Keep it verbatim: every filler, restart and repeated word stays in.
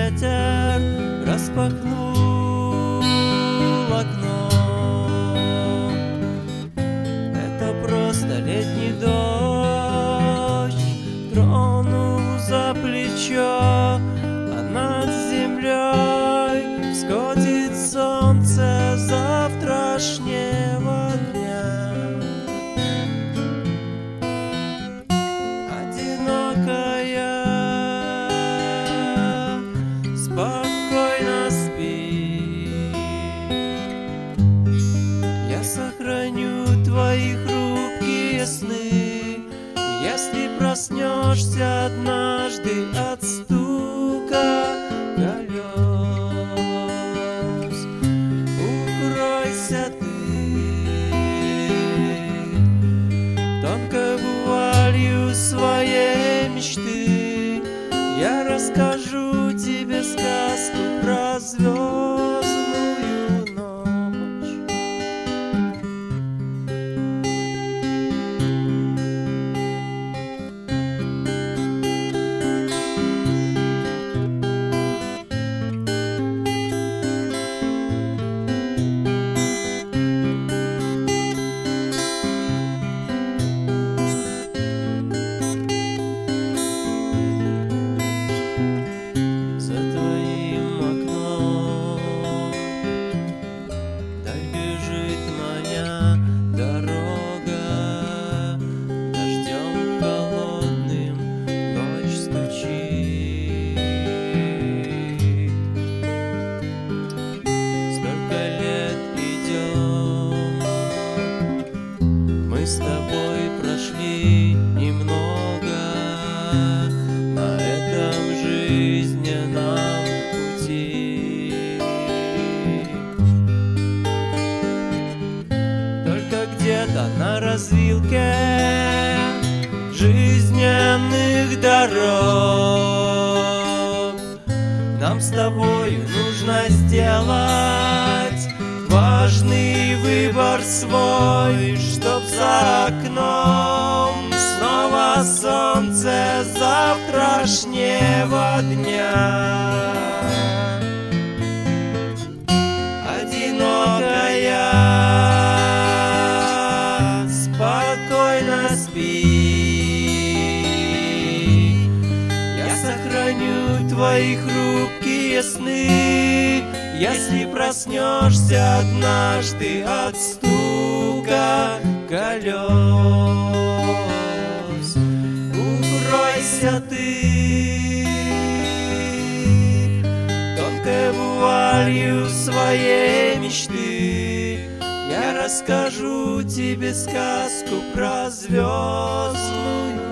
ветер распахнул окно. Это просто летний дождь тронул за плечо, а над землей всходит солнце завтрашнего дня. Одинокая спокойно спи. Я сохраню твои хрупкие сны, если проснешься однажды от стука колес. Укройся ты тонкой вуалью своей мечты. Я расскажу тебе сказку про звездную ночь. За твоим окном даль бежит моя дорога, дождем холодным ночь стучит. Столько лет идем, мы с тобой прошли немного на этом жизненном пути. Только где-то на развилке жизненных дорог нам с тобою нужно сделать важный выбор свой, чтоб за окном снова солнце завтрашнего дня. Одинокая спокойно спи. Я сохраню твои хрупкие сны, если проснешься однажды от стука колес. Укройся ты тонкой вуалью своей мечты. Я расскажу тебе сказку про звездную